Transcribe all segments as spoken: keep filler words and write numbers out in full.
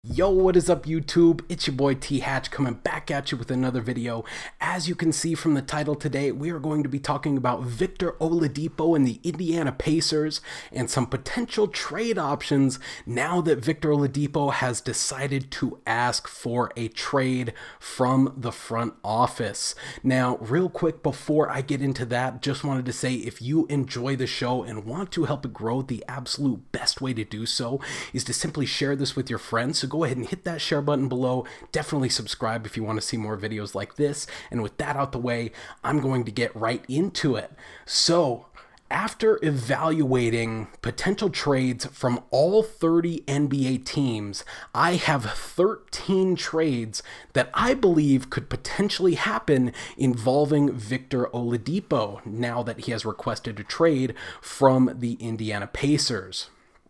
Yo, what is up YouTube? It's your boy T Hatch coming back at you with another video. As you can see from the title today, we are going to be talking about Victor Oladipo and the Indiana Pacers and some potential trade options now that Victor Oladipo has decided to ask for a trade from the front office. Now, real quick before I get into that, just wanted to say if you enjoy the show and want to help it grow, the absolute best way to do so is to simply share this with your friends. So go ahead and hit that share button below. Definitely subscribe if you want to see more videos like this. And with that out the way, I'm going to get right into it. So after evaluating potential trades from all thirty N B A teams, I have thirteen trades that I believe could potentially happen involving Victor Oladipo now that he has requested a trade from the Indiana Pacers.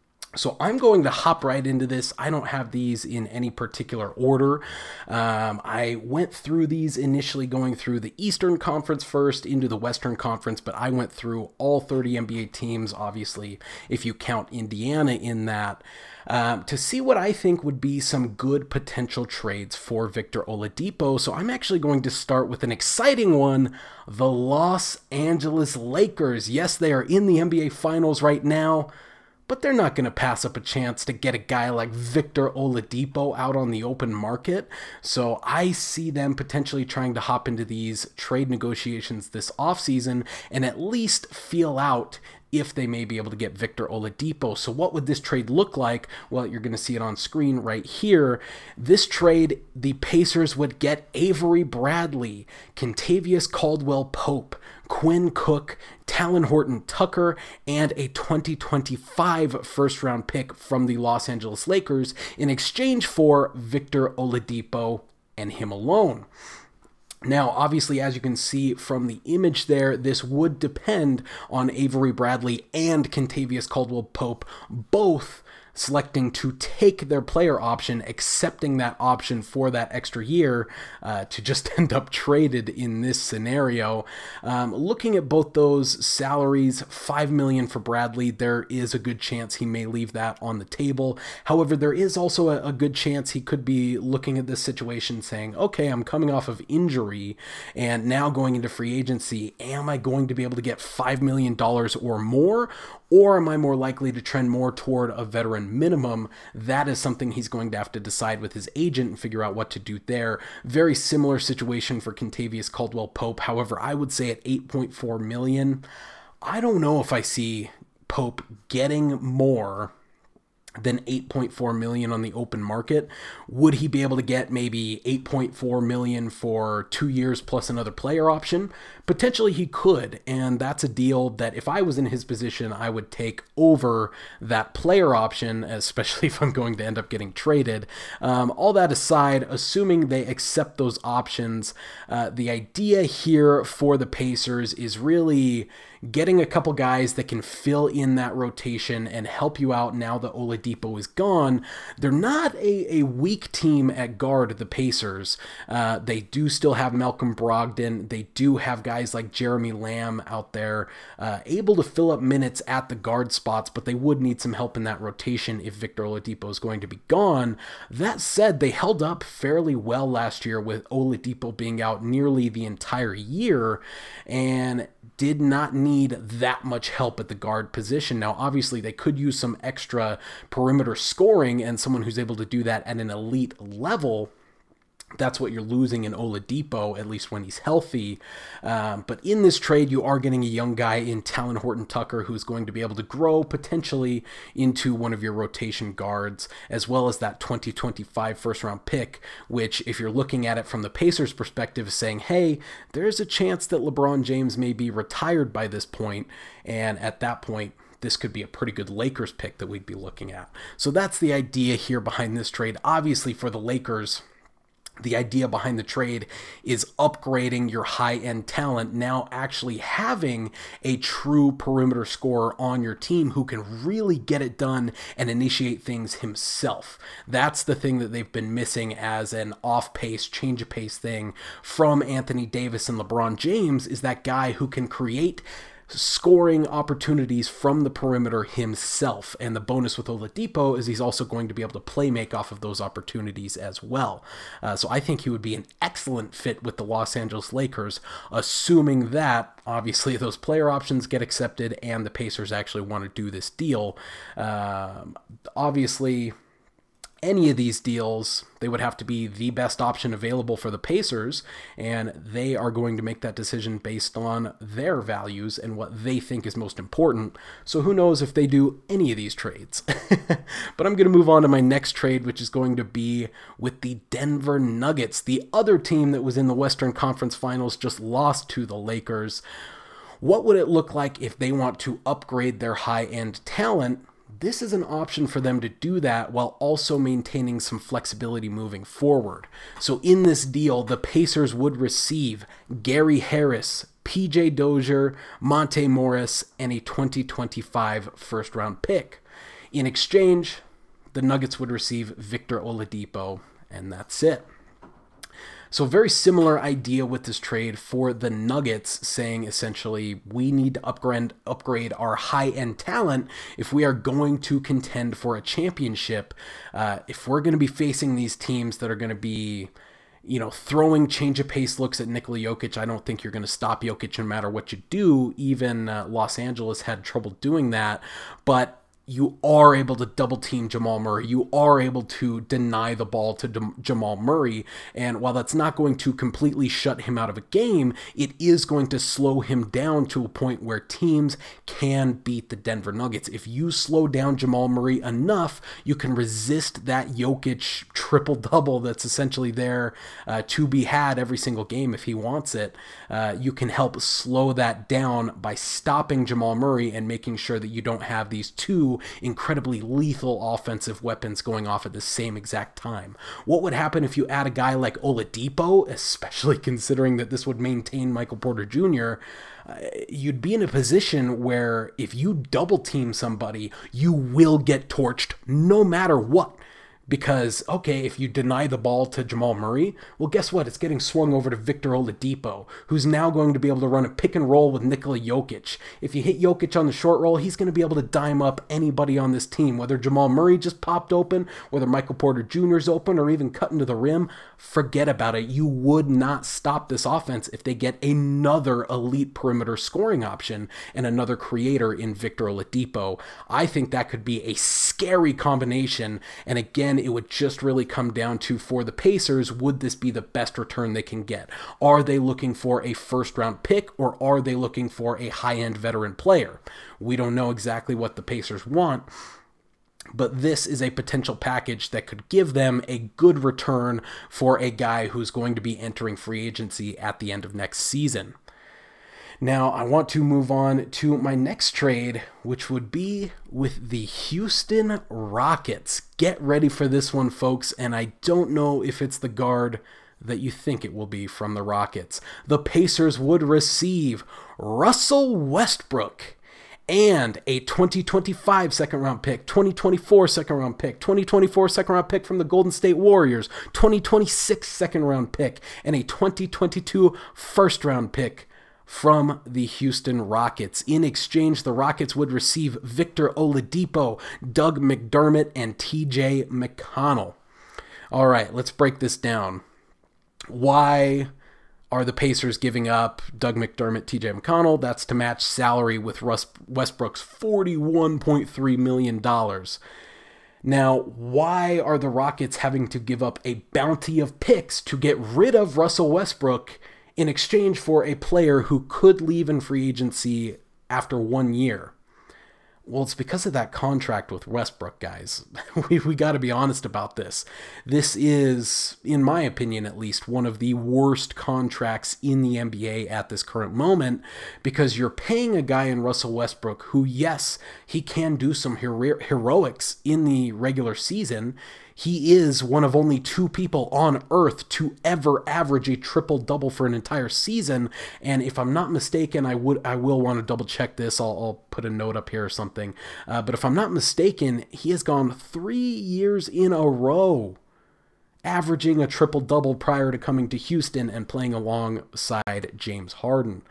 So I'm going to hop right into this. I don't have these in any particular order. Um, I went through these initially going through the Eastern Conference first into the Western Conference, but I went through all thirty N B A teams, obviously, if you count Indiana in that, um, to see what I think would be some good potential trades for Victor Oladipo. So I'm actually going to start with an exciting one, the Los Angeles Lakers. Yes, they are in the N B A Finals right now, but they're not going to pass up a chance to get a guy like Victor Oladipo out on the open market. So I see them potentially trying to hop into these trade negotiations this offseason and at least feel out if they may be able to get Victor Oladipo. So what would this trade look like? Well, you're going to see it on screen right here. This trade, the Pacers would get Avery Bradley, Kentavious Caldwell-Pope, Quinn Cook, Talen Horton-Tucker, and a twenty twenty-five first-round pick from the Los Angeles Lakers in exchange for Victor Oladipo and him alone. Now, obviously, as you can see from the image there, this would depend on Avery Bradley and Kentavious Caldwell-Pope both selecting to take their player option, accepting that option for that extra year uh, to just end up traded in this scenario. Um, looking at both those salaries, five million dollars for Bradley, there is a good chance he may leave that on the table. However, there is also a, a good chance he could be looking at this situation saying, okay, I'm coming off of injury and now going into free agency. Am I going to be able to get five million dollars or more? Or am I more likely to trend more toward a veteran minimum? That is something he's going to have to decide with his agent and figure out what to do there. Very similar situation for Kentavious Caldwell-Pope. However, I would say at eight point four million dollars, I don't know if I see Pope getting more than eight point four million dollars on the open market. Would he be able to get maybe eight point four million dollars for two years plus another player option? Potentially he could, and that's a deal that if I was in his position, I would take over that player option, especially if I'm going to end up getting traded. Um, all that aside, assuming they accept those options, uh, the idea here for the Pacers is really getting a couple guys that can fill in that rotation and help you out now that Oladipo is gone. They're not a, a weak team at guard, the Pacers. Uh, they do still have Malcolm Brogdon. They do have guys like Jeremy Lamb out there uh, able to fill up minutes at the guard spots, but they would need some help in that rotation if Victor Oladipo is going to be gone. That said, they held up fairly well last year with Oladipo being out nearly the entire year and did not need that much help at the guard position. Now, obviously, they could use some extra perimeter scoring and someone who's able to do that at an elite level. That's what you're losing in Oladipo, at least when he's healthy. Um, but in this trade, you are getting a young guy in Talen Horton-Tucker who's going to be able to grow potentially into one of your rotation guards, as well as that twenty twenty-five first-round pick, which, if you're looking at it from the Pacers' perspective, is saying, hey, there's a chance that LeBron James may be retired by this point, and at that point, this could be a pretty good Lakers pick that we'd be looking at. So that's the idea here behind this trade. Obviously, for the Lakers, the idea behind the trade is upgrading your high-end talent, now actually having a true perimeter scorer on your team who can really get it done and initiate things himself. That's the thing that they've been missing as an off-pace, change-of-pace thing from Anthony Davis and LeBron James, is that guy who can create scoring opportunities from the perimeter himself. And the bonus with Oladipo is he's also going to be able to play make off of those opportunities as well. Uh, so I think he would be an excellent fit with the Los Angeles Lakers, assuming that obviously those player options get accepted and the Pacers actually want to do this deal. Um, obviously, any of these deals, they would have to be the best option available for the Pacers, and they are going to make that decision based on their values and what they think is most important. So who knows if they do any of these trades. But I'm going to move on to my next trade, which is going to be with the Denver Nuggets. The other team that was in the Western Conference Finals just lost to the Lakers. What would it look like if they want to upgrade their high-end talent? This is an option for them to do that while also maintaining some flexibility moving forward. So in this deal, the Pacers would receive Gary Harris, P J Dozier, Monte Morris, and a twenty twenty-five first-round pick. In exchange, the Nuggets would receive Victor Oladipo, and that's it. So very similar idea with this trade for the Nuggets, saying essentially we need to upgrade, upgrade our high-end talent if we are going to contend for a championship. Uh, if we're going to be facing these teams that are going to be, you know, throwing change of pace looks at Nikola Jokic, I don't think you're going to stop Jokic no matter what you do. Even uh, Los Angeles had trouble doing that, but you are able to double team Jamal Murray. You are able to deny the ball to De- Jamal Murray. And while that's not going to completely shut him out of a game, it is going to slow him down to a point where teams can beat the Denver Nuggets. If you slow down Jamal Murray enough, you can resist that Jokic triple-double that's essentially there uh, to be had every single game if he wants it. Uh, you can help slow that down by stopping Jamal Murray and making sure that you don't have these two incredibly lethal offensive weapons going off at the same exact time. What would happen if you add a guy like Oladipo, especially considering that this would maintain Michael Porter Junior? Uh, you'd be in a position where if you double team somebody, you will get torched no matter what. Because, okay, if you deny the ball to Jamal Murray, well, guess what? It's getting swung over to Victor Oladipo, who's now going to be able to run a pick and roll with Nikola Jokic. If you hit Jokic on the short roll, he's going to be able to dime up anybody on this team, whether Jamal Murray just popped open, whether Michael Porter Junior's open, or even cutting to the rim. Forget about it. You would not stop this offense if they get another elite perimeter scoring option and another creator in Victor Oladipo. I think that could be a scary combination, and again, it would just really come down to, for the Pacers, would this be the best return they can get? Are they looking for a first-round pick, or are they looking for a high-end veteran player? We don't know exactly what the Pacers want, but this is a potential package that could give them a good return for a guy who's going to be entering free agency at the end of next season. Now, I want to move on to my next trade, which would be with the Houston Rockets. Get ready for this one, folks, and I don't know if it's the guard that you think it will be from the Rockets. The Pacers would receive Russell Westbrook and a twenty twenty-five second-round pick, twenty twenty-four second-round pick, twenty twenty-four second-round pick from the Golden State Warriors, twenty twenty-six second-round pick, and a twenty twenty-two first-round pick from the Houston Rockets. In exchange, the Rockets would receive Victor Oladipo, Doug McDermott, and T J McConnell. All right, let's break this down. Why are the Pacers giving up Doug McDermott, T J McConnell? That's to match salary with Russ Westbrook's forty-one point three million dollars. Now, why are the Rockets having to give up a bounty of picks to get rid of Russell Westbrook in exchange for a player who could leave in free agency after one year? Well, it's because of that contract with Westbrook, guys. we we got to be honest about this. This is, in my opinion at least, one of the worst contracts in the N B A at this current moment, because you're paying a guy in Russell Westbrook who, yes, he can do some hero- heroics in the regular season. He is one of only two people on earth to ever average a triple-double for an entire season. And if I'm not mistaken, I would I will want to double-check this. I'll, I'll put a note up here or something. Uh, but if I'm not mistaken, he has gone three years in a row averaging a triple-double prior to coming to Houston and playing alongside James Harden.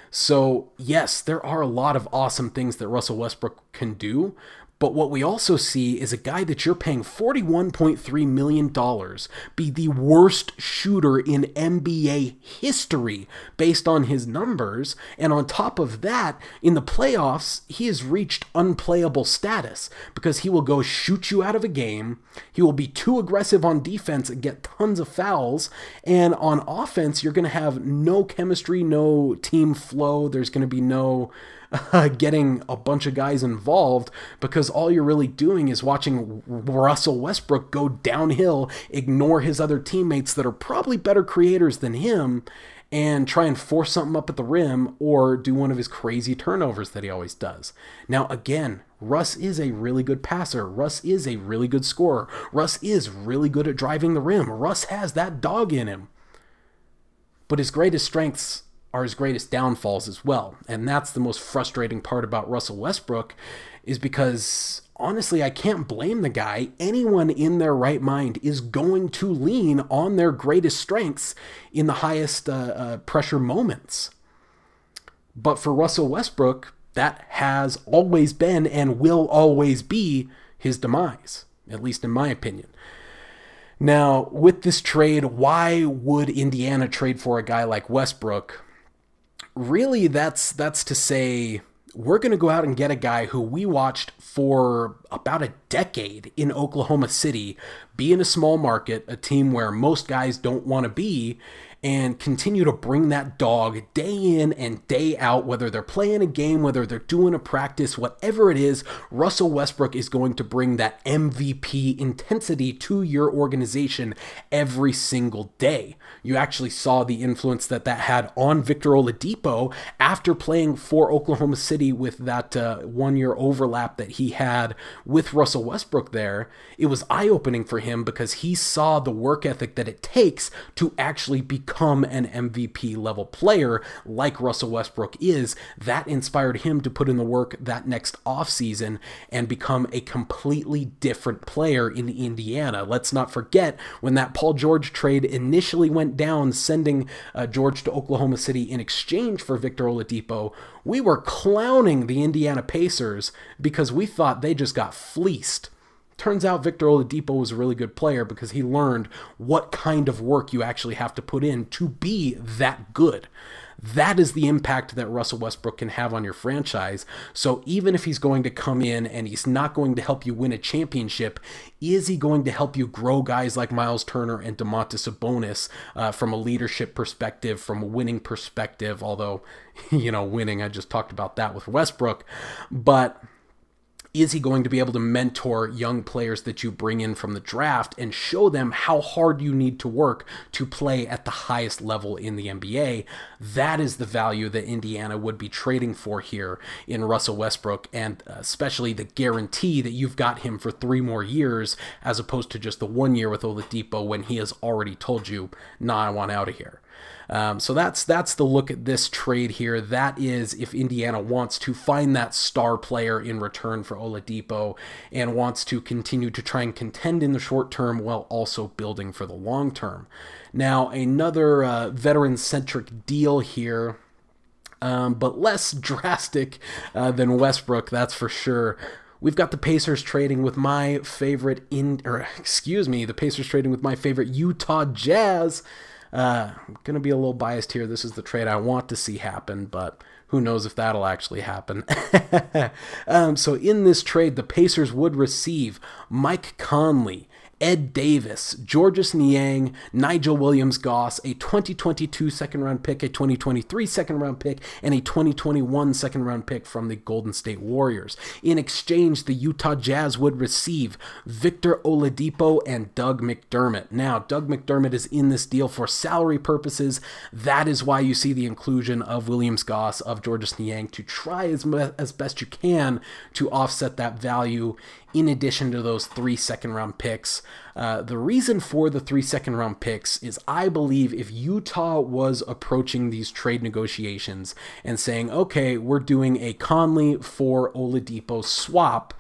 So, yes, there are a lot of awesome things that Russell Westbrook can do, but what we also see is a guy that you're paying forty-one point three million dollars be the worst shooter in N B A history based on his numbers. And on top of that, in the playoffs, he has reached unplayable status because he will go shoot you out of a game. He will be too aggressive on defense and get tons of fouls. And on offense, you're going to have no chemistry, no team flow. There's going to be no Uh, getting a bunch of guys involved because all you're really doing is watching Russell Westbrook go downhill, ignore his other teammates that are probably better creators than him, and try and force something up at the rim or do one of his crazy turnovers that he always does. Now, again, Russ is a really good passer. Russ is a really good scorer. Russ is really good at driving the rim. Russ has that dog in him. But his greatest strengths are his greatest downfalls as well. And that's the most frustrating part about Russell Westbrook, is because honestly, I can't blame the guy. Anyone in their right mind is going to lean on their greatest strengths in the highest uh, uh, pressure moments. But for Russell Westbrook, that has always been and will always be his demise, at least in my opinion. Now, with this trade, why would Indiana trade for a guy like Westbrook? Really, that's that's to say we're going to go out and get a guy who we watched for about a decade in Oklahoma City, be in a small market, a team where most guys don't want to be, and continue to bring that dog day in and day out, whether they're playing a game, whether they're doing a practice, whatever it is. Russell Westbrook is going to bring that M V P intensity to your organization every single day. You actually saw the influence that that had on Victor Oladipo after playing for Oklahoma City with that uh, one-year overlap that he had with Russell Westbrook there. It was eye-opening for him because he saw the work ethic that it takes to actually become an M V P level player like Russell Westbrook is. That inspired him to put in the work that next offseason and become a completely different player in Indiana. Let's not forget when that Paul George trade initially went down, sending uh, George to Oklahoma City in exchange for Victor Oladipo, we were clowning the Indiana Pacers because we thought they just got fleeced. Turns out Victor Oladipo was a really good player because he learned what kind of work you actually have to put in to be that good. That is the impact that Russell Westbrook can have on your franchise. So even if he's going to come in and he's not going to help you win a championship, is he going to help you grow guys like Miles Turner and Domantas Sabonis uh, from a leadership perspective, from a winning perspective? Although, you know, winning, I just talked about that with Westbrook. But is he going to be able to mentor young players that you bring in from the draft and show them how hard you need to work to play at the highest level in the N B A? That is the value that Indiana would be trading for here in Russell Westbrook, and especially the guarantee that you've got him for three more years as opposed to just the one year with Oladipo when he has already told you, nah, I want out of here. Um, so that's that's the look at this trade here. That is if Indiana wants to find that star player in return for Oladipo and wants to continue to try and contend in the short term while also building for the long term. Now, another uh, veteran-centric deal here, um, but less drastic uh, than Westbrook, that's for sure. We've got the Pacers trading with my favorite in, or excuse me, the Pacers trading with my favorite Utah Jazz. Uh, I'm going to be a little biased here. This is the trade I want to see happen, but who knows if that'll actually happen. um, so in this trade, the Pacers would receive Mike Conley, Ed Davis, Georges Niang, Nigel Williams-Goss, a twenty twenty-two second-round pick, a twenty twenty-three second-round pick, and a twenty twenty-one second-round pick from the Golden State Warriors. In exchange, the Utah Jazz would receive Victor Oladipo and Doug McDermott. Now, Doug McDermott is in this deal for salary purposes. That is why you see the inclusion of Williams-Goss, of Georges Niang, to try as, as best you can to offset that value in addition to those three second-round picks. Uh, the reason for the three second-round picks is I believe if Utah was approaching these trade negotiations and saying, okay, we're doing a Conley for Oladipo swap,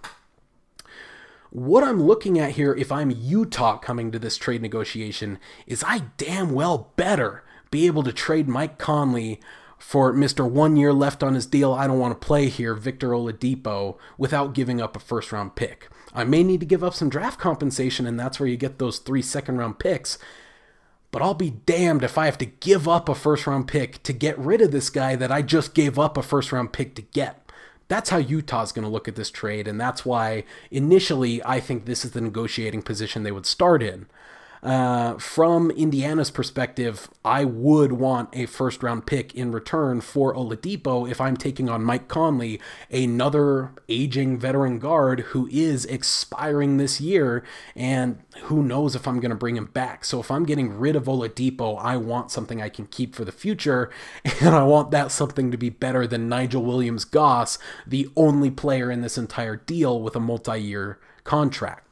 what I'm looking at here, if I'm Utah coming to this trade negotiation, is I damn well better be able to trade Mike Conley for Mister One year left on his deal, I don't want to play here, Victor Oladipo, without giving up a first round pick. I may need to give up some draft compensation, and that's where you get those three second round picks. But I'll be damned if I have to give up a first round pick to get rid of this guy that I just gave up a first round pick to get. That's how Utah's going to look at this trade, and that's why initially I think this is the negotiating position they would start in. Uh, from Indiana's perspective, I would want a first round pick in return for Oladipo if I'm taking on Mike Conley, another aging veteran guard who is expiring this year, and who knows if I'm going to bring him back. So if I'm getting rid of Oladipo, I want something I can keep for the future, and I want that something to be better than Nigel Williams-Goss, the only player in this entire deal with a multi-year contract.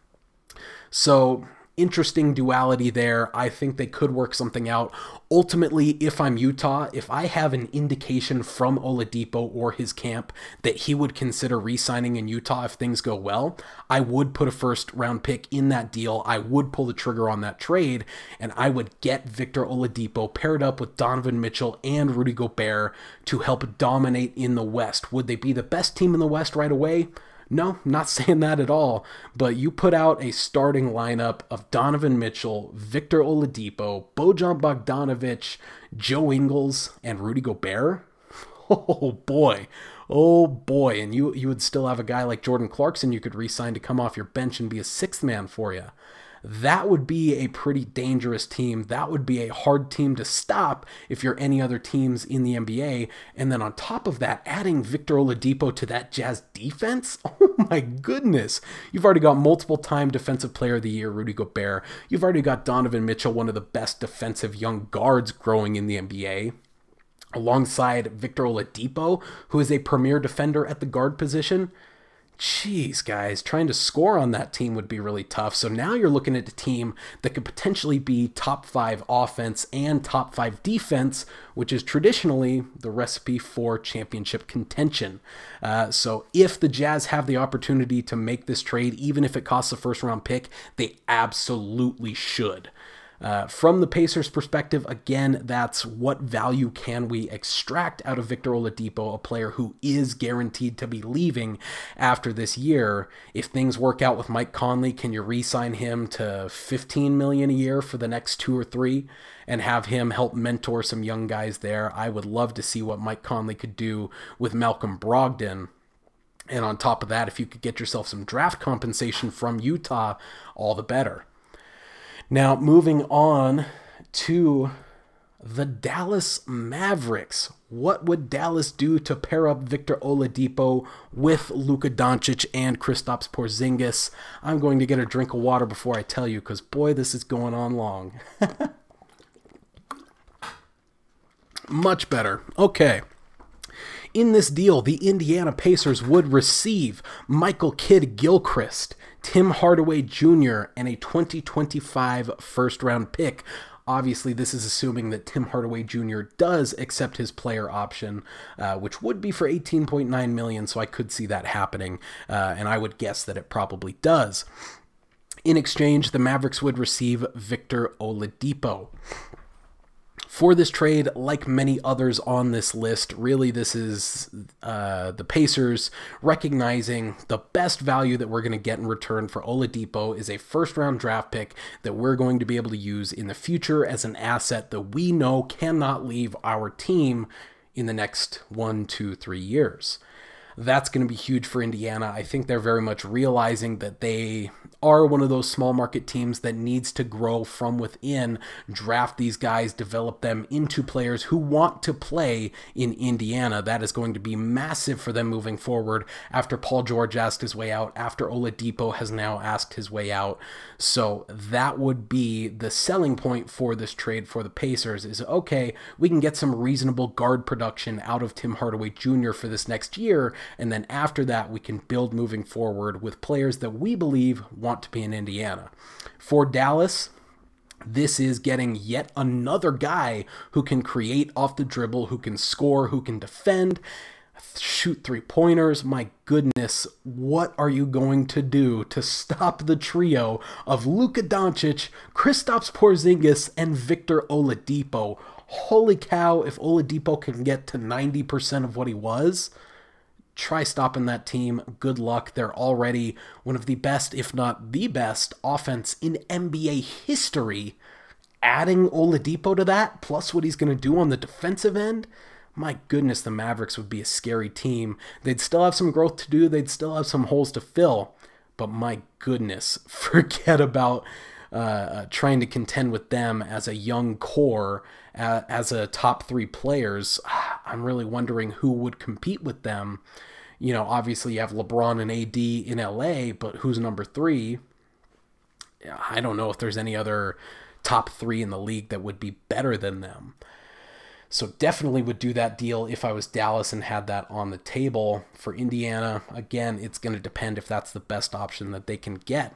So interesting duality there. I think they could work something out. Ultimately, if I'm Utah, if I have an indication from Oladipo or his camp that he would consider re-signing in Utah if things go well, I would put a first round pick in that deal. I would pull the trigger on that trade, and I would get Victor Oladipo paired up with Donovan Mitchell and Rudy Gobert to help dominate in the West. Would they be the best team in the West right away? No, not saying that at all, but you put out a starting lineup of Donovan Mitchell, Victor Oladipo, Bojan Bogdanovic, Joe Ingles, and Rudy Gobert. Oh boy, oh boy, and you, you would still have a guy like Jordan Clarkson you could re-sign to come off your bench and be a sixth man for you. That would be a pretty dangerous team. That would be a hard team to stop if you're any other teams in the N B A. And then on top of that, adding Victor Oladipo to that Jazz defense, oh my goodness. You've already got multiple time Defensive Player of the Year, Rudy Gobert. You've already got Donovan Mitchell, one of the best defensive young guards growing in the N B A, alongside Victor Oladipo, who is a premier defender at the guard position. Jeez, guys, trying to score on that team would be really tough. So now you're looking at a team that could potentially be top five offense and top five defense, which is traditionally the recipe for championship contention. Uh, so if the Jazz have the opportunity to make this trade, even if it costs a first round pick, they absolutely should. Uh, from the Pacers' perspective, again, that's what value can we extract out of Victor Oladipo, a player who is guaranteed to be leaving after this year. If things work out with Mike Conley, can you re-sign him to fifteen million dollars a year for the next two or three and have him help mentor some young guys there? I would love to see what Mike Conley could do with Malcolm Brogdon. And on top of that, if you could get yourself some draft compensation from Utah, all the better. Now, moving on to the Dallas Mavericks. What would Dallas do to pair up Victor Oladipo with Luka Doncic and Kristaps Porzingis? I'm going to get a drink of water before I tell you, because boy, this is going on long. Much better. Okay. In this deal, the Indiana Pacers would receive Michael Kidd-Gilchrist, Tim Hardaway Junior, and a twenty twenty-five first-round pick. Obviously, this is assuming that Tim Hardaway Junior does accept his player option, uh, which would be for eighteen point nine million dollars, so I could see that happening, uh, and I would guess that it probably does. In exchange, the Mavericks would receive Victor Oladipo. For this trade, like many others on this list, really this is uh, the Pacers recognizing the best value that we're going to get in return for Oladipo is a first-round draft pick that we're going to be able to use in the future as an asset that we know cannot leave our team in the next one, two, three years. That's going to be huge for Indiana. I think they're very much realizing that they are one of those small market teams that needs to grow from within, draft these guys, develop them into players who want to play in Indiana. That is going to be massive for them moving forward after Paul George asked his way out, after Oladipo has now asked his way out. So that would be the selling point for this trade for the Pacers is, okay, we can get some reasonable guard production out of Tim Hardaway Junior for this next year, and then after that we can build moving forward with players that we believe want to be in Indiana. For Dallas, this is getting yet another guy who can create off the dribble, who can score, who can defend, shoot three-pointers. My goodness, what are you going to do to stop the trio of Luka Doncic, Kristaps Porzingis, and Victor Oladipo? holy cow, if Oladipo can get to ninety percent of what he was, try stopping that team. Good luck. They're already one of the best, if not the best, offense in N B A history. Adding Oladipo to that, plus what he's going to do on the defensive end, my goodness, the Mavericks would be a scary team. They'd still have some growth to do. They'd still have some holes to fill. But my goodness, forget about uh, uh, trying to contend with them as a young core, uh, as a top three players. I'm really wondering who would compete with them. You know, obviously you have LeBron and A D in L A, but who's number three? I don't know if there's any other top three in the league that would be better than them. So definitely would do that deal if I was Dallas and had that on the table. For Indiana, again, it's going to depend if that's the best option that they can get.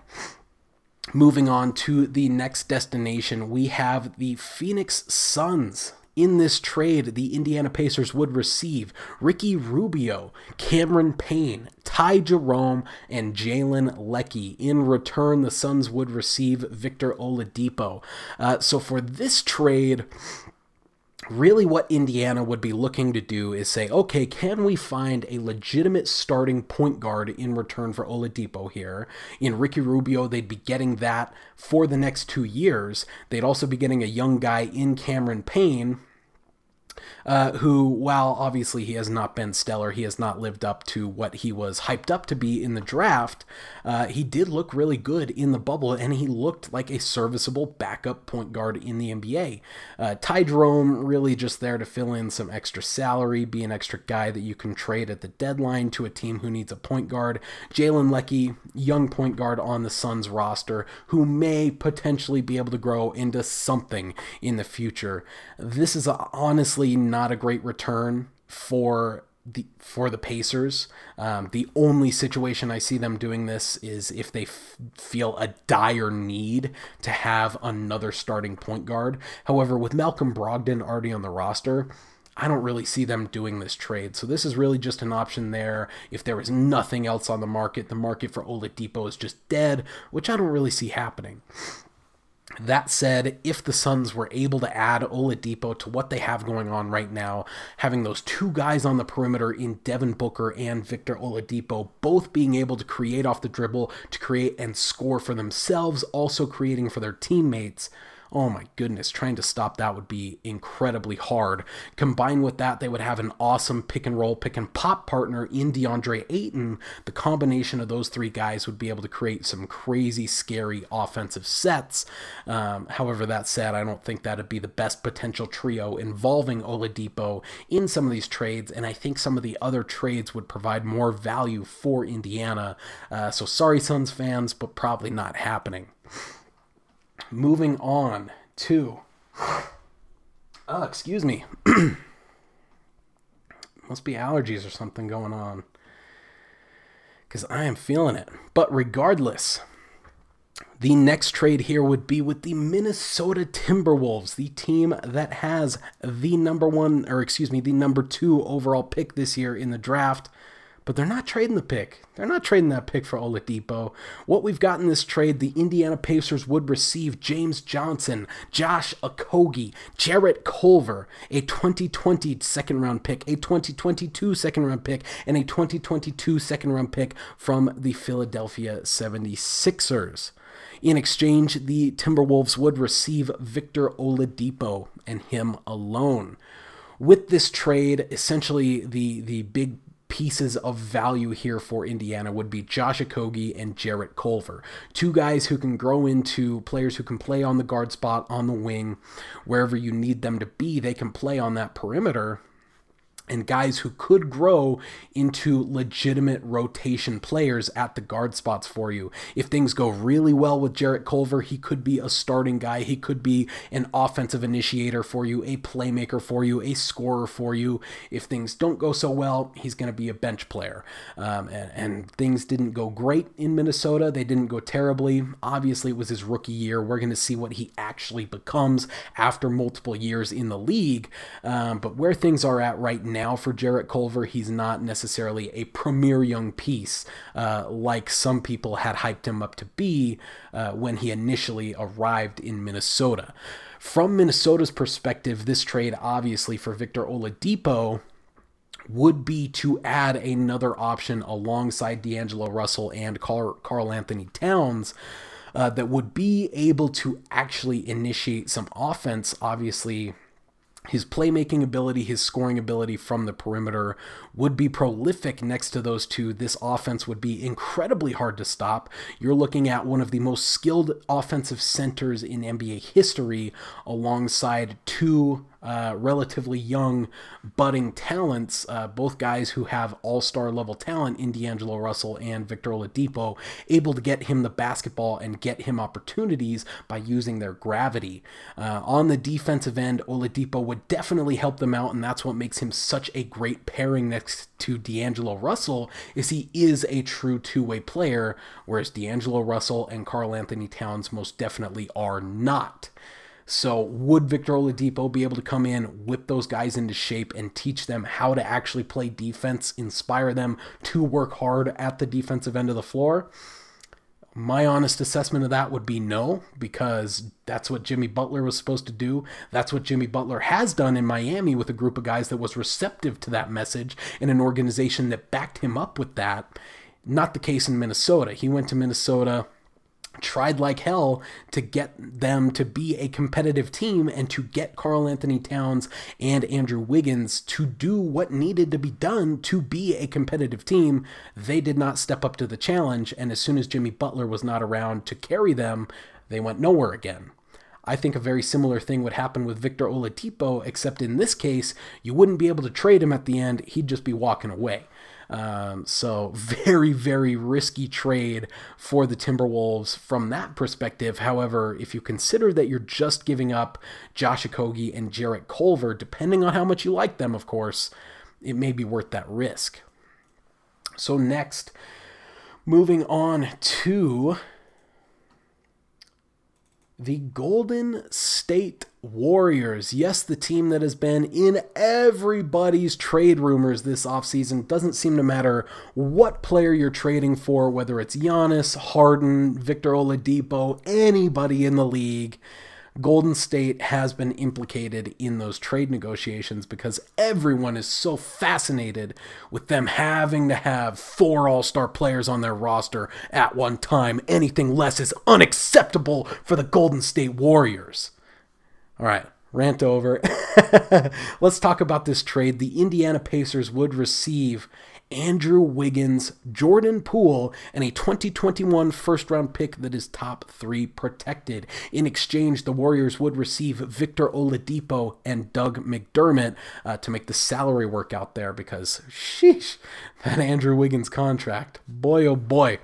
Moving on to the next destination, we have the Phoenix Suns. In this trade, the Indiana Pacers would receive Ricky Rubio, Cameron Payne, Ty Jerome, and Jalen Leckie. In return, the Suns would receive Victor Oladipo. Uh, so for this trade, really what Indiana would be looking to do is say, okay, can we find a legitimate starting point guard in return for Oladipo here? In Ricky Rubio, they'd be getting that for the next two years. They'd also be getting a young guy in Cameron Payne, Uh, who, while obviously he has not been stellar, he has not lived up to what he was hyped up to be in the draft, uh, he did look really good in the bubble, and he looked like a serviceable backup point guard in the N B A. Uh, Ty Jerome really just there to fill in some extra salary, be an extra guy that you can trade at the deadline to a team who needs a point guard. Jalen Leckie, young point guard on the Suns roster, who may potentially be able to grow into something in the future. This is honestly not a great return for the for the Pacers. Um, the only situation I see them doing this is if they f- feel a dire need to have another starting point guard. However, with Malcolm Brogdon already on the roster, I don't really see them doing this trade. So this is really just an option there. If there is nothing else on the market, the market for Oladipo is just dead, which I don't really see happening. That said, if the Suns were able to add Oladipo to what they have going on right now, having those two guys on the perimeter in Devin Booker and Victor Oladipo, both being able to create off the dribble, to create and score for themselves, also creating for their teammates, oh my goodness, trying to stop that would be incredibly hard. Combined with that, they would have an awesome pick and roll, pick and pop partner in DeAndre Ayton. The combination of those three guys would be able to create some crazy, scary offensive sets. Um, however, that said, I don't think that'd be the best potential trio involving Oladipo in some of these trades, and I think some of the other trades would provide more value for Indiana. Uh, so sorry, Suns fans, but probably not happening. Moving on to, oh, excuse me, must be allergies or something going on, because I am feeling it. But regardless, the next trade here would be with the Minnesota Timberwolves, the team that has the number one, or excuse me, the number two overall pick this year in the draft. But they're not trading the pick. They're not trading that pick for Oladipo. What we've got in this trade, the Indiana Pacers would receive James Johnson, Josh Okogie, Jarrett Culver, a twenty twenty second round pick, a twenty twenty-two second round pick, and a twenty twenty-two second round pick from the Philadelphia seventy-sixers. In exchange, the Timberwolves would receive Victor Oladipo and him alone. With this trade, essentially the, the big pieces of value here for Indiana would be Josh Okogie and Jarrett Culver. Two guys who can grow into players who can play on the guard spot, on the wing, wherever you need them to be, they can play on that perimeter. And guys who could grow into legitimate rotation players at the guard spots for you. If things go really well with Jarrett Culver, he could be a starting guy. He could be an offensive initiator for you, a playmaker for you, a scorer for you. If things don't go so well, he's going to be a bench player. Um, and, and things didn't go great in Minnesota. They didn't go terribly. Obviously, it was his rookie year. We're going to see what he actually becomes after multiple years in the league. Um, but where things are at right now, now for Jarrett Culver. He's not necessarily a premier young piece uh, like some people had hyped him up to be uh, when he initially arrived in Minnesota. From Minnesota's perspective, this trade, obviously, for Victor Oladipo would be to add another option alongside D'Angelo Russell and Karl Anthony Towns uh, that would be able to actually initiate some offense. Obviously, his playmaking ability, his scoring ability from the perimeter would be prolific next to those two. This offense would be incredibly hard to stop. You're looking at one of the most skilled offensive centers in N B A history alongside two uh, relatively young budding talents, uh, both guys who have all-star level talent in D'Angelo Russell and Victor Oladipo, able to get him the basketball and get him opportunities by using their gravity. Uh, on the defensive end, Oladipo would definitely help them out, and that's what makes him such a great pairing next to D'Angelo Russell, is he is a true two-way player, whereas D'Angelo Russell and Karl Anthony Towns most definitely are not. So would Victor Oladipo be able to come in, whip those guys into shape, and teach them how to actually play defense, inspire them to work hard at the defensive end of the floor? My honest assessment of that would be no, because that's what Jimmy Butler was supposed to do. That's what Jimmy Butler has done in Miami with a group of guys that was receptive to that message and an organization that backed him up with that. Not the case in Minnesota. He went to Minnesota, tried like hell to get them to be a competitive team and to get Karl Anthony Towns and Andrew Wiggins to do what needed to be done to be a competitive team. They did not step up to the challenge, and as soon as Jimmy Butler was not around to carry them, they went nowhere again. I think a very similar thing would happen with Victor Oladipo, except in this case, you wouldn't be able to trade him at the end. He'd just be walking away. Um, so very, very risky trade for the Timberwolves from that perspective. However, if you consider that you're just giving up Josh Okogie and Jarrett Culver, depending on how much you like them, of course, it may be worth that risk. So next, moving on to the Golden State Warriors. Yes, the team that has been in everybody's trade rumors this offseason. Doesn't seem to matter what player you're trading for, whether it's Giannis, Harden, Victor Oladipo, anybody in the league. Golden State has been implicated in those trade negotiations because everyone is so fascinated with them having to have four all-star players on their roster at one time. Anything less is unacceptable for the Golden State Warriors. All right, rant over. Let's talk about this trade. The Indiana Pacers would receive Andrew Wiggins, Jordan Poole, and a twenty twenty-one first-round pick that is top three protected. In exchange, the Warriors would receive Victor Oladipo and Doug McDermott uh, to make the salary work out there because, sheesh, that Andrew Wiggins contract, boy oh boy.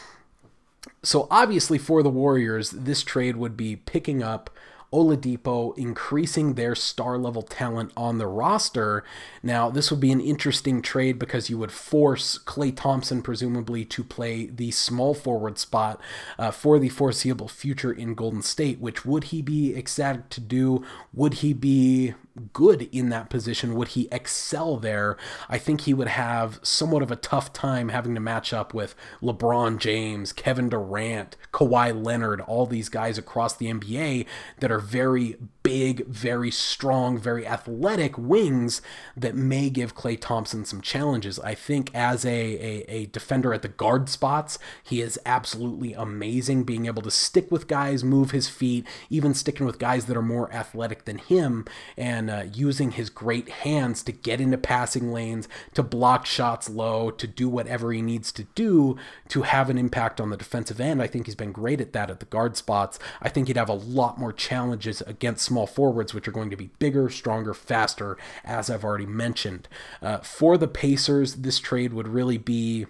So obviously for the Warriors, this trade would be picking up Oladipo, increasing their star-level talent on the roster. Now, this would be an interesting trade because you would force Klay Thompson, presumably, to play the small forward spot uh, for the foreseeable future in Golden State, which would he be ecstatic to do? Would he be good in that position? Would he excel there? I think he would have somewhat of a tough time having to match up with LeBron James, Kevin Durant, Kawhi Leonard, all these guys across the N B A that are very big, very strong, very athletic wings that may give Klay Thompson some challenges. I think as a, a, a defender at the guard spots, he is absolutely amazing, being able to stick with guys, move his feet, even sticking with guys that are more athletic than him, and uh, using his great hands to get into passing lanes, to block shots low, to do whatever he needs to do to have an impact on the defensive end. I think he's been great at that at the guard spots. I think he'd have a lot more challenges against small forwards, which are going to be bigger, stronger, faster, as I've already mentioned. Uh, for the Pacers, this trade would really be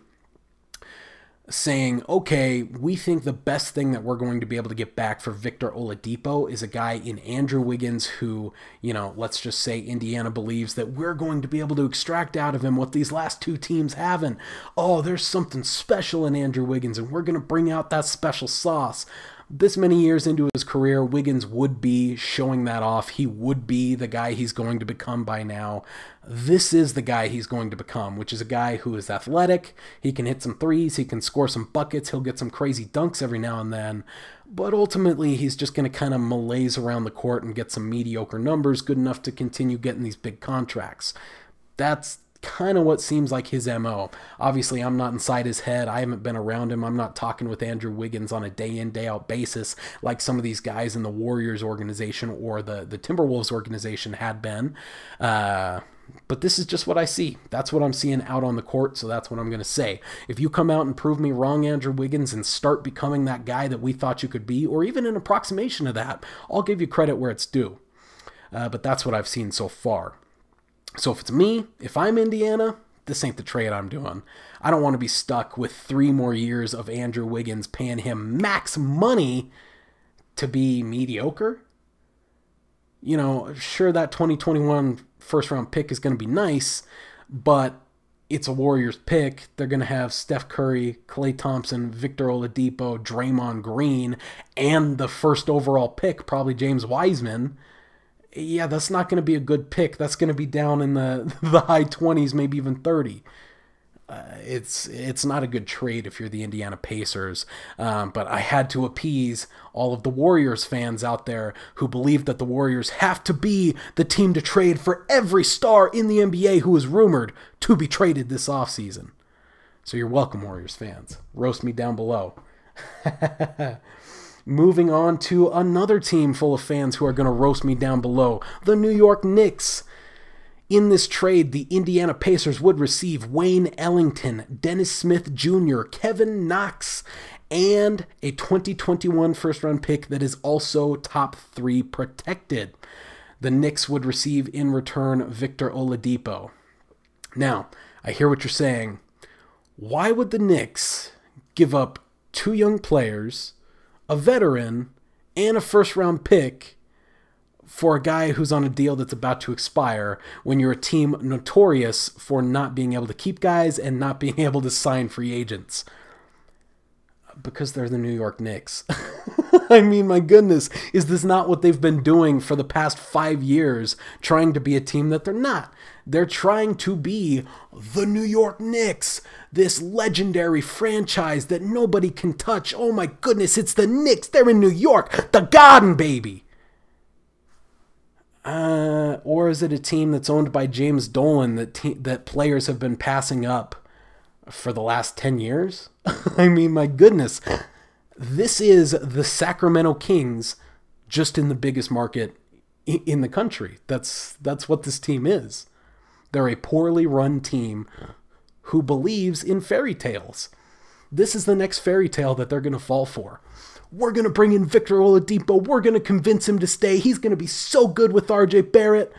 saying, okay, we think the best thing that we're going to be able to get back for Victor Oladipo is a guy in Andrew Wiggins who, you know, let's just say Indiana believes that we're going to be able to extract out of him what these last two teams haven't. Oh, there's something special in Andrew Wiggins, and we're going to bring out that special sauce. this many years into his career, Wiggins would be showing that off. He would be the guy he's going to become by now. This is the guy he's going to become, which is a guy who is athletic. He can hit some threes. He can score some buckets. He'll get some crazy dunks every now and then. But ultimately, he's just going to kind of malaise around the court and get some mediocre numbers, good enough to continue getting these big contracts. That's kind of what seems like his M O. Obviously, I'm not inside his head. I haven't been around him. I'm not talking with Andrew Wiggins on a day-in, day-out basis like some of these guys in the Warriors organization or the, the Timberwolves organization had been. Uh, but this is just what I see. That's what I'm seeing out on the court, so that's what I'm going to say. If you come out and prove me wrong, Andrew Wiggins, and start becoming that guy that we thought you could be, or even an approximation of that, I'll give you credit where it's due. Uh, but that's what I've seen so far. So if it's me, if I'm Indiana, this ain't the trade I'm doing. I don't want to be stuck with three more years of Andrew Wiggins paying him max money to be mediocre. You know, sure, that twenty twenty-one first round pick is going to be nice, but it's a Warriors pick. They're going to have Steph Curry, Klay Thompson, Victor Oladipo, Draymond Green, and the first overall pick, probably James Wiseman. Yeah, that's not going to be a good pick. That's going to be down in the, the high twenties, maybe even thirty. Uh, it's it's not a good trade if you're the Indiana Pacers. Um, but I had to appease all of the Warriors fans out there who believe that the Warriors have to be the team to trade for every star in the N B A who is rumored to be traded this offseason. So you're welcome, Warriors fans. Roast me down below. Moving on to another team full of fans who are going to roast me down below, the New York Knicks. In this trade, the Indiana Pacers would receive Wayne Ellington, Dennis Smith Junior, Kevin Knox, and a twenty twenty-one first-round pick that is also top three protected. The Knicks would receive in return Victor Oladipo. Now, I hear what you're saying. Why would the Knicks give up two young players, a veteran, and a first-round pick for a guy who's on a deal that's about to expire when you're a team notorious for not being able to keep guys and not being able to sign free agents? Because they're the New York Knicks. I mean, my goodness, is this not what they've been doing for the past five years, trying to be a team that they're not? They're trying to be the New York Knicks, this legendary franchise that nobody can touch. Oh my goodness, it's the Knicks. They're in New York, the Garden, baby. Uh, or is it a team that's owned by James Dolan that te- that players have been passing up for the last ten years? I mean, my goodness. This is the Sacramento Kings just in the biggest market in the country. That's that's what this team is. They're a poorly run team who believes in fairy tales. This is the next fairy tale that they're going to fall for. We're going to bring in Victor Oladipo. We're going to convince him to stay. He's going to be so good with R J Barrett.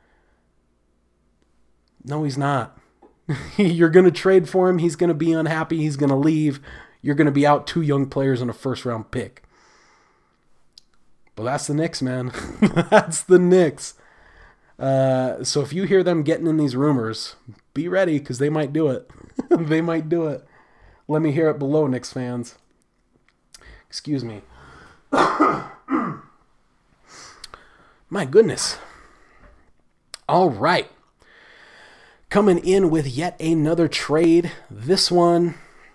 No, he's not. You're going to trade for him. He's going to be unhappy. He's going to leave. You're going to be out two young players and a first-round pick. Well, that's the Knicks, man. That's the Knicks. Uh, so if you hear them getting in these rumors, be ready because they might do it. They might do it. Let me hear it below, Knicks fans. Excuse me. My goodness. All right. Coming in with yet another trade. This one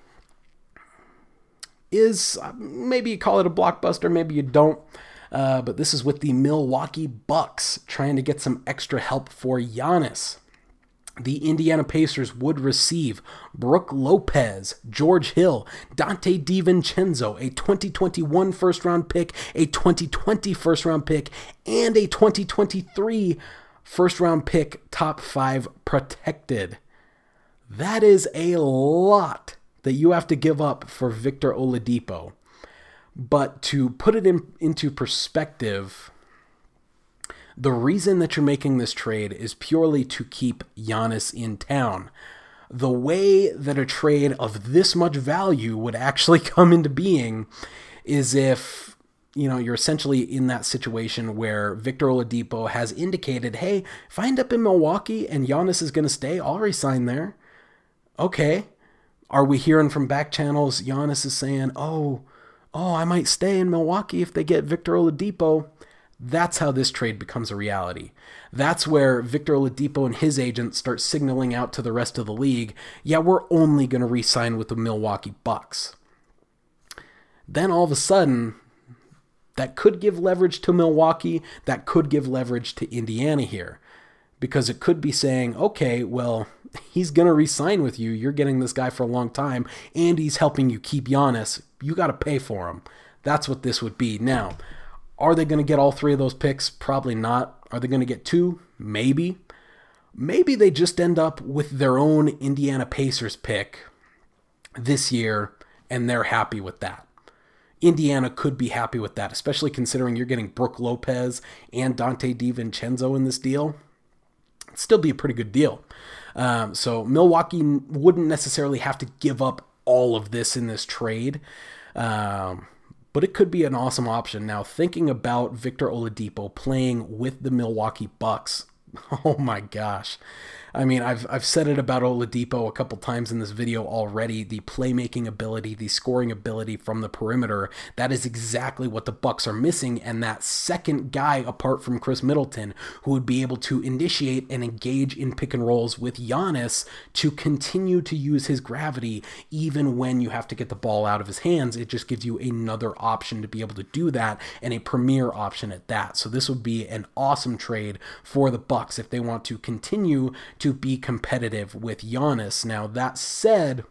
is, maybe you call it a blockbuster, maybe you don't. Uh, but this is with the Milwaukee Bucks trying to get some extra help for Giannis. The Indiana Pacers would receive Brook Lopez, George Hill, Dante DiVincenzo, a twenty twenty-one first-round pick, a twenty twenty first-round pick, and a twenty twenty-three first-round pick, top five protected. That is a lot that you have to give up for Victor Oladipo. But to put it in, into perspective, the reason that you're making this trade is purely to keep Giannis in town. The way that a trade of this much value would actually come into being is if, you know, you're essentially in that situation where Victor Oladipo has indicated, hey, if I end up in Milwaukee and Giannis is going to stay, I'll resign there. Okay. Are we hearing from back channels, Giannis is saying, oh, oh, I might stay in Milwaukee if they get Victor Oladipo. That's how this trade becomes a reality. That's where Victor Oladipo and his agent start signaling out to the rest of the league, yeah, we're only going to re-sign with the Milwaukee Bucks. Then all of a sudden, that could give leverage to Milwaukee, that could give leverage to Indiana here. Because it could be saying, okay, well, he's going to re-sign with you. You're getting this guy for a long time, and he's helping you keep Giannis. You got to pay for him. That's what this would be. Now, are they going to get all three of those picks? Probably not. Are they going to get two? Maybe. Maybe they just end up with their own Indiana Pacers pick this year, and they're happy with that. Indiana could be happy with that, especially considering you're getting Brook Lopez and Dante DiVincenzo in this deal. It'd still be a pretty good deal. Um, so Milwaukee wouldn't necessarily have to give up all of this in this trade. Um, but it could be an awesome option. Now, thinking about Victor Oladipo playing with the Milwaukee Bucks, oh my gosh. I mean, I've I've said it about Oladipo a couple times in this video already. The playmaking ability, the scoring ability from the perimeter, that is exactly what the Bucks are missing. And that second guy apart from Chris Middleton who would be able to initiate and engage in pick and rolls with Giannis to continue to use his gravity even when you have to get the ball out of his hands. It just gives you another option to be able to do that, and a premier option at that. So this would be an awesome trade for the Bucks if they want to continue to to be competitive with Giannis. Now, that said,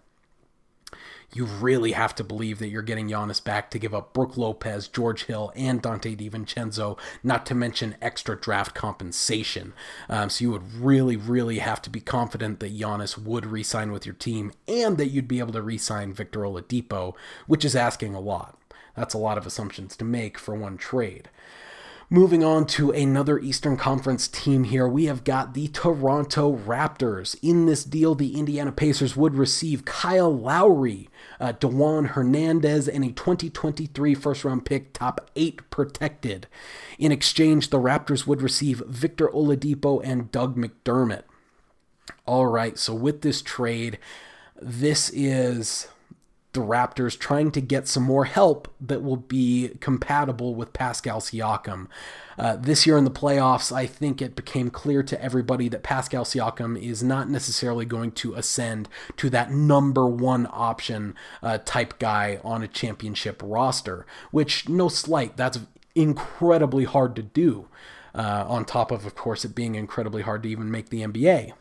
you really have to believe that you're getting Giannis back to give up Brook Lopez, George Hill, and Dante DiVincenzo, not to mention extra draft compensation. Um, so you would really, really have to be confident that Giannis would re-sign with your team and that you'd be able to re-sign Victor Oladipo, which is asking a lot. That's a lot of assumptions to make for one trade. Moving on to another Eastern Conference team here, we have got the Toronto Raptors. In this deal, the Indiana Pacers would receive Kyle Lowry, uh, DeJuan Hernandez, and a twenty twenty-three first-round pick, top eight protected. In exchange, the Raptors would receive Victor Oladipo and Doug McDermott. All right, so with this trade, this is the Raptors trying to get some more help that will be compatible with Pascal Siakam. Uh, this year in the playoffs, I think it became clear to everybody that Pascal Siakam is not necessarily going to ascend to that number one option uh, type guy on a championship roster, which, no slight, that's incredibly hard to do, uh, on top of, of course, it being incredibly hard to even make the N B A.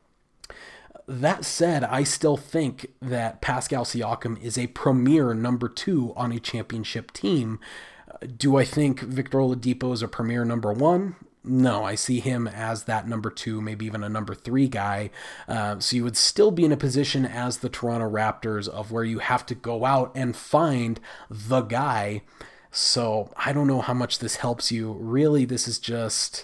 That said, I still think that Pascal Siakam is a premier number two on a championship team. Do I think Victor Oladipo is a premier number one? No, I see him as that number two, maybe even a number three guy. Uh, so you would still be in a position as the Toronto Raptors of where you have to go out and find the guy. So I don't know how much this helps you. Really, this is just...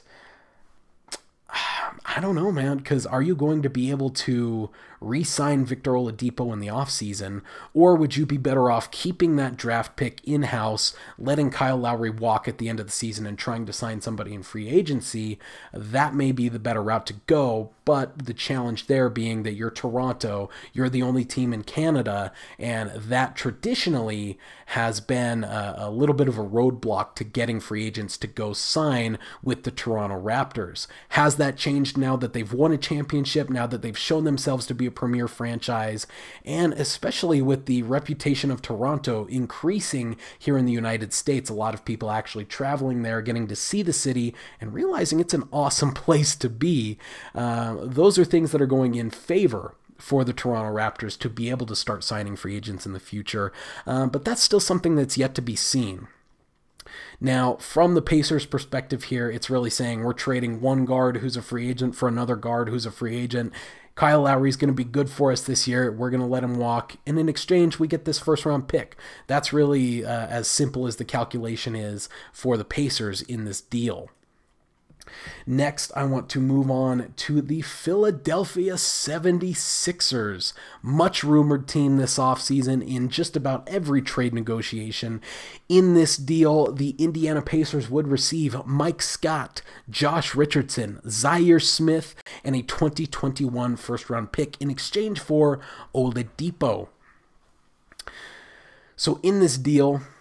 I don't know, man, because are you going to be able to re-sign Victor Oladipo in the offseason, or would you be better off keeping that draft pick in-house, letting Kyle Lowry walk at the end of the season and trying to sign somebody in free agency? That may be the better route to go, but the challenge there being that you're Toronto, you're the only team in Canada, and that traditionally has been a, a little bit of a roadblock to getting free agents to go sign with the Toronto Raptors. Has that changed now that they've won a championship, now that they've shown themselves to be a premier franchise, and especially with the reputation of Toronto increasing here in the United States, a lot of people actually traveling there, getting to see the city, and realizing it's an awesome place to be. Uh, those are things that are going in favor for the Toronto Raptors to be able to start signing free agents in the future, uh, but that's still something that's yet to be seen. Now, from the Pacers' perspective here, it's really saying we're trading one guard who's a free agent for another guard who's a free agent. Kyle Lowry is going to be good for us this year. We're going to let him walk. And in exchange, we get this first-round pick. That's really uh, as simple as the calculation is for the Pacers in this deal. Next, I want to move on to the Philadelphia seventy-sixers. Much rumored team this offseason in just about every trade negotiation. In this deal, the Indiana Pacers would receive Mike Scott, Josh Richardson, Zaire Smith, and a twenty twenty-one first-round pick in exchange for Oladipo. So in this deal,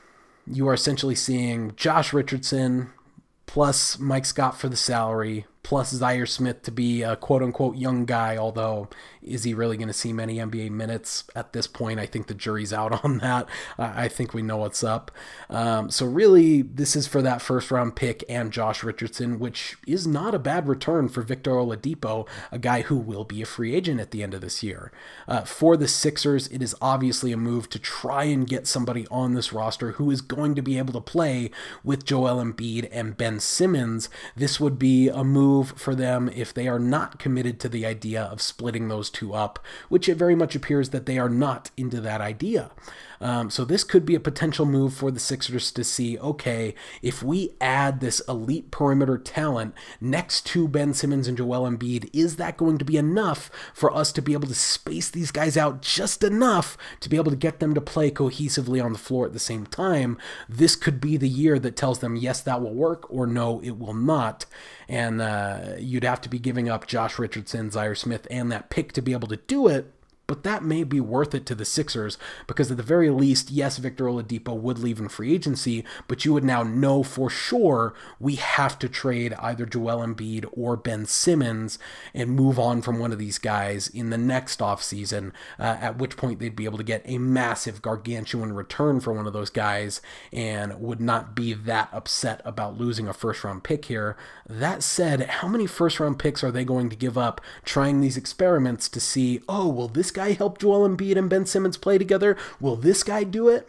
you are essentially seeing Josh Richardson plus Mike Scott for the salary, plus Zaire Smith to be a quote-unquote young guy, although is he really going to see many N B A minutes at this point? I think the jury's out on that. Uh, I think we know what's up. Um, so really, this is for that first-round pick and Josh Richardson, which is not a bad return for Victor Oladipo, a guy who will be a free agent at the end of this year. Uh, for the Sixers, it is obviously a move to try and get somebody on this roster who is going to be able to play with Joel Embiid and Ben Simmons. This would be a move for them if they are not committed to the idea of splitting those two up, which it very much appears that they are not into that idea. Um, so this could be a potential move for the Sixers to see, okay, if we add this elite perimeter talent next to Ben Simmons and Joel Embiid, is that going to be enough for us to be able to space these guys out just enough to be able to get them to play cohesively on the floor at the same time? This could be the year that tells them, yes, that will work, or no, it will not. And uh, you'd have to be giving up Josh Richardson, Zaire Smith, and that pick to be able to do it. But that may be worth it to the Sixers because at the very least, yes, Victor Oladipo would leave in free agency, but you would now know for sure we have to trade either Joel Embiid or Ben Simmons and move on from one of these guys in the next offseason, uh, at which point they'd be able to get a massive gargantuan return for one of those guys and would not be that upset about losing a first-round pick here. That said, how many first-round picks are they going to give up trying these experiments to see, oh, will this guy help Joel Embiid and Ben Simmons play together? Will this guy do it?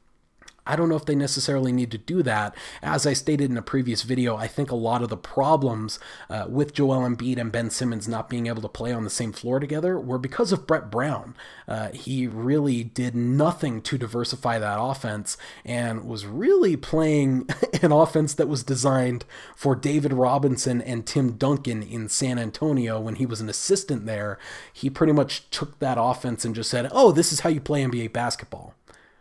I don't know if they necessarily need to do that. As I stated in a previous video, I think a lot of the problems uh, with Joel Embiid and Ben Simmons not being able to play on the same floor together were because of Brett Brown. Uh, he really did nothing to diversify that offense and was really playing an offense that was designed for David Robinson and Tim Duncan in San Antonio when he was an assistant there. He pretty much took that offense and just said, oh, this is how you play N B A basketball.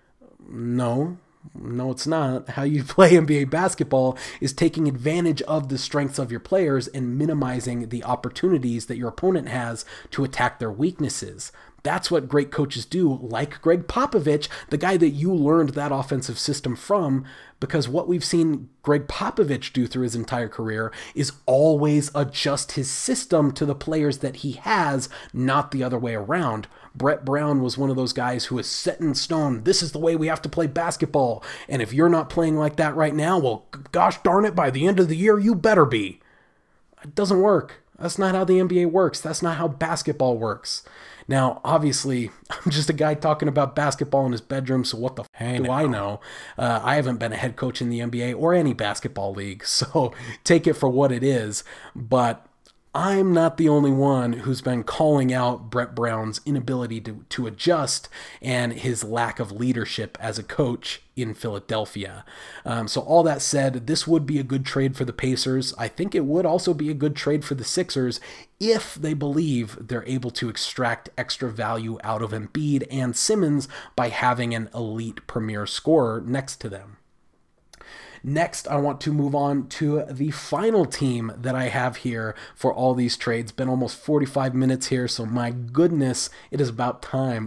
No. No, it's not. How you play N B A basketball is taking advantage of the strengths of your players and minimizing the opportunities that your opponent has to attack their weaknesses. That's what great coaches do, like Greg Popovich, the guy that you learned that offensive system from, because what we've seen Greg Popovich do through his entire career is always adjust his system to the players that he has, not the other way around. Brett Brown was one of those guys who is set in stone. This is the way we have to play basketball. And if you're not playing like that right now, well, gosh darn it, by the end of the year, you better be. It doesn't work. That's not how the N B A works. That's not how basketball works. Now, obviously, I'm just a guy talking about basketball in his bedroom, so what the f do I know? Uh, I haven't been a head coach in the N B A or any basketball league, so take it for what it is. But I'm not the only one who's been calling out Brett Brown's inability to, to adjust and his lack of leadership as a coach in Philadelphia. Um, so all that said, this would be a good trade for the Pacers. I think it would also be a good trade for the Sixers if they believe they're able to extract extra value out of Embiid and Simmons by having an elite premier scorer next to them. Next, I want to move on to the final team that I have here for all these trades. Been almost forty-five minutes here, so my goodness, it is about time.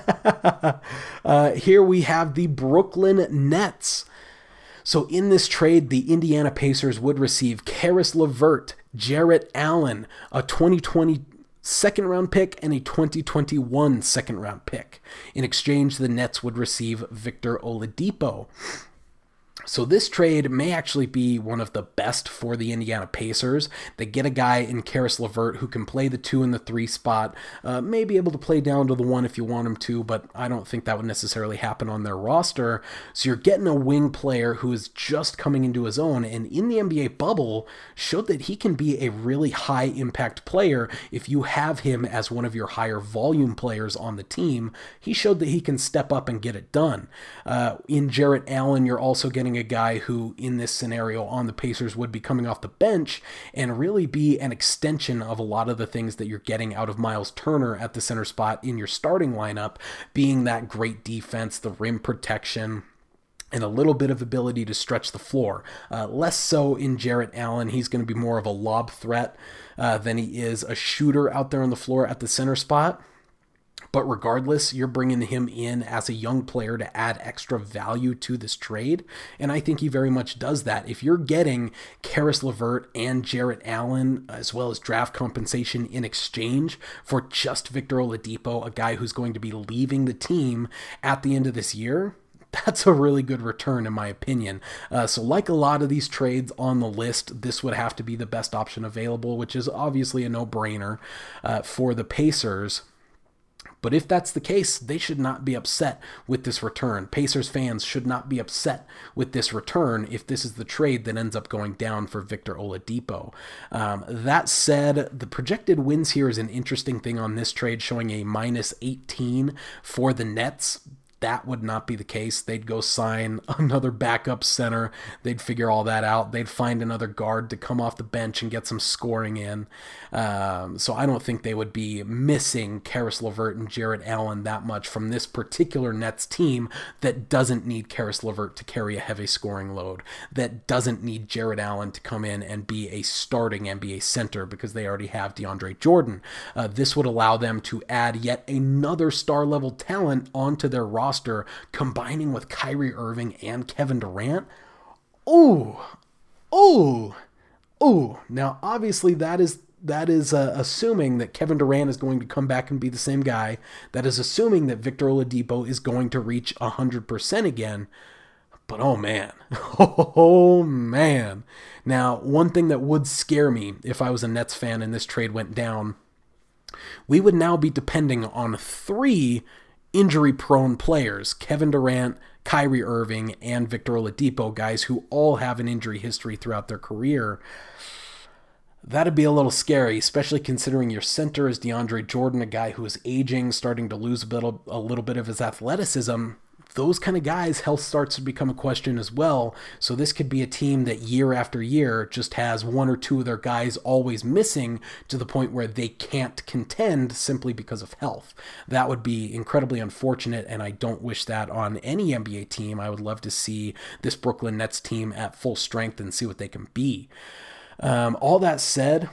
uh, here we have the Brooklyn Nets. So in this trade, the Indiana Pacers would receive Caris LeVert, Jarrett Allen, a twenty twenty second round pick, and a twenty twenty-one second round pick. In exchange, the Nets would receive Victor Oladipo. So this trade may actually be one of the best for the Indiana Pacers. They get a guy in Caris LeVert who can play the two and the three spot, uh, may be able to play down to the one if you want him to, but I don't think that would necessarily happen on their roster. So you're getting a wing player who is just coming into his own, and in the N B A bubble showed that he can be a really high impact player if you have him as one of your higher volume players on the team. He showed that he can step up and get it done. Uh, in Jarrett Allen, you're also getting a guy who in this scenario on the Pacers would be coming off the bench and really be an extension of a lot of the things that you're getting out of Miles Turner at the center spot in your starting lineup, being that great defense, the rim protection, and a little bit of ability to stretch the floor. Uh, less so in Jarrett Allen. He's going to be more of a lob threat uh, than he is a shooter out there on the floor at the center spot. But regardless, you're bringing him in as a young player to add extra value to this trade. And I think he very much does that. If you're getting Caris LeVert and Jarrett Allen, as well as draft compensation in exchange for just Victor Oladipo, a guy who's going to be leaving the team at the end of this year, that's a really good return in my opinion. Uh, so like a lot of these trades on the list, this would have to be the best option available, which is obviously a no-brainer uh, for the Pacers. But if that's the case, they should not be upset with this return. Pacers fans should not be upset with this return if this is the trade that ends up going down for Victor Oladipo. Um, that said, the projected wins here is an interesting thing on this trade, showing a minus eighteen for the Nets. That would not be the case. They'd go sign another backup center. They'd figure all that out. They'd find another guard to come off the bench and get some scoring in. Um, so I don't think they would be missing Caris LeVert and Jarrett Allen that much from this particular Nets team that doesn't need Caris LeVert to carry a heavy scoring load, that doesn't need Jarrett Allen to come in and be a starting N B A center because they already have DeAndre Jordan. Uh, this would allow them to add yet another star-level talent onto their roster, Roster, combining with Kyrie Irving and Kevin Durant. Ooh, ooh, ooh. Now, obviously, that is that is uh, assuming that Kevin Durant is going to come back and be the same guy. That is assuming that Victor Oladipo is going to reach one hundred percent again. But oh man, oh man. Now, one thing that would scare me if I was a Nets fan and this trade went down, we would now be depending on three injury-prone players: Kevin Durant, Kyrie Irving, and Victor Oladipo, guys who all have an injury history throughout their career. That'd be a little scary, especially considering your center is DeAndre Jordan, a guy who is aging, starting to lose a, bit, a little bit of his athleticism. Those kind of guys, health starts to become a question as well. So this could be a team that year after year just has one or two of their guys always missing to the point where they can't contend simply because of health. That would be incredibly unfortunate, and I don't wish that on any N B A team. I would love to see this Brooklyn Nets team at full strength and see what they can be. Um, all that said,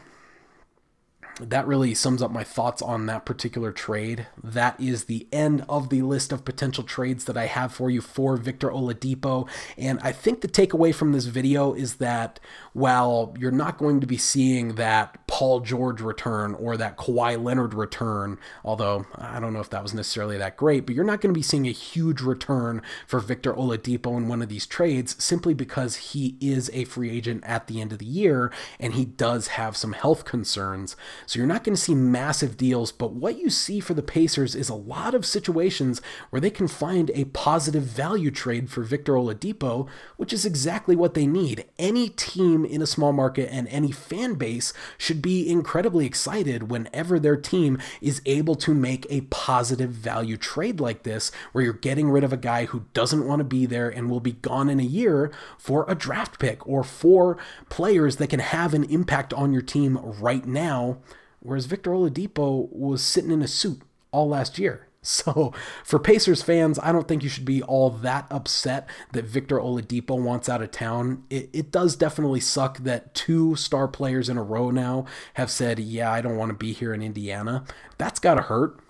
that really sums up my thoughts on that particular trade. That is the end of the list of potential trades that I have for you for Victor Oladipo. And I think the takeaway from this video is that while you're not going to be seeing that Paul George return or that Kawhi Leonard return, although I don't know if that was necessarily that great, but you're not going to be seeing a huge return for Victor Oladipo in one of these trades simply because he is a free agent at the end of the year and he does have some health concerns. So you're not going to see massive deals, but what you see for the Pacers is a lot of situations where they can find a positive value trade for Victor Oladipo, which is exactly what they need. Any team in a small market and any fan base should be incredibly excited whenever their team is able to make a positive value trade like this, where you're getting rid of a guy who doesn't want to be there and will be gone in a year for a draft pick or for players that can have an impact on your team right now. Whereas Victor Oladipo was sitting in a suit all last year. So for Pacers fans, I don't think you should be all that upset that Victor Oladipo wants out of town. It, it does definitely suck that two star players in a row now have said, yeah, I don't want to be here in Indiana. That's got to hurt.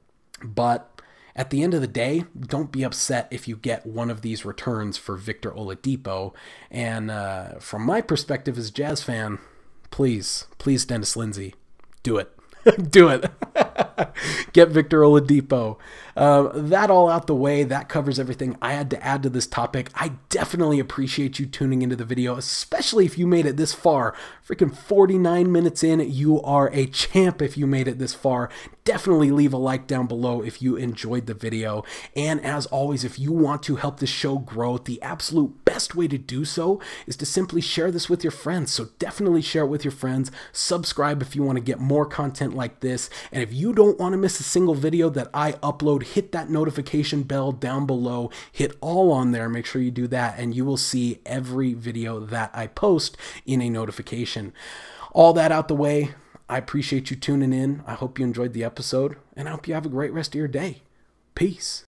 But at the end of the day, don't be upset if you get one of these returns for Victor Oladipo. And uh, from my perspective as a Jazz fan, please, please, Dennis Lindsey, do it. Do it. Get Victor Oladipo. Uh, that all out the way, that covers everything I had to add to this topic. I definitely appreciate you tuning into the video, especially if you made it this far. Freaking forty-nine minutes in, you are a champ if you made it this far. Definitely leave a like down below if you enjoyed the video. And as always, if you want to help this show grow, the absolute best way to do so is to simply share this with your friends. So definitely share it with your friends. Subscribe if you want to get more content like this. And if you don't want to miss a single video that I upload, hit that notification bell down below. Hit all on there. Make sure you do that, and you will see every video that I post in a notification. All that out the way, I appreciate you tuning in. I hope you enjoyed the episode, and I hope you have a great rest of your day. Peace.